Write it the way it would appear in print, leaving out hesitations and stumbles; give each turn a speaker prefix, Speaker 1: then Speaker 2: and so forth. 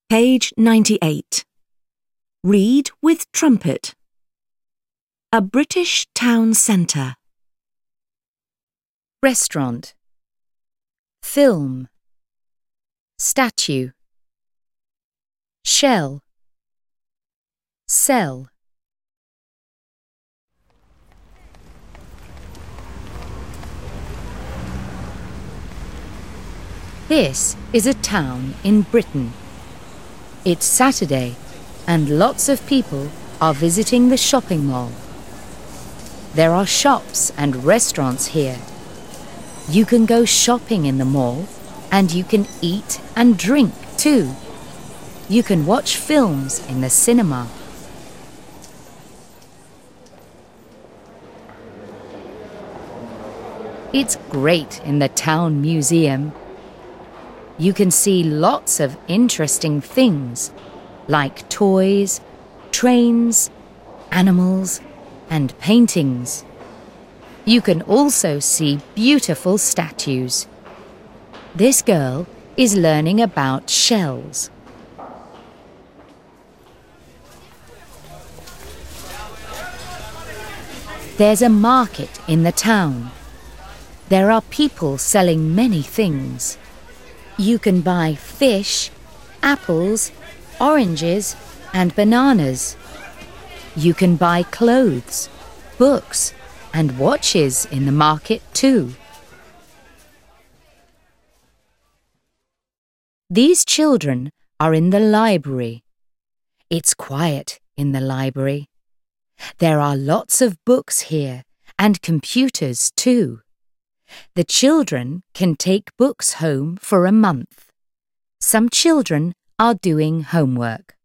Speaker 1: Page 98. Read with trumpet. A British town centre.
Speaker 2: Restaurant. Film. Statue. Shell. Cell. This is a town in Britain. It's Saturday and lots of people are visiting the shopping mall. There are shops and restaurants here. You can go shopping in the mall and you can eat and drink too. You can watch films in the cinema. It's great in the town museum. You can see lots of interesting things like toys, trains, animals, and paintings. You can also see beautiful statues. This girl is learning about shells. There's a market in the town. There are people selling many things. You can buy fish, apples, oranges, and bananas. You can buy clothes, books, and watches in the market too. These children are in the library. It's quiet in the library. There are lots of books here and computers too. The children can take books home for a month. Some children are doing homework.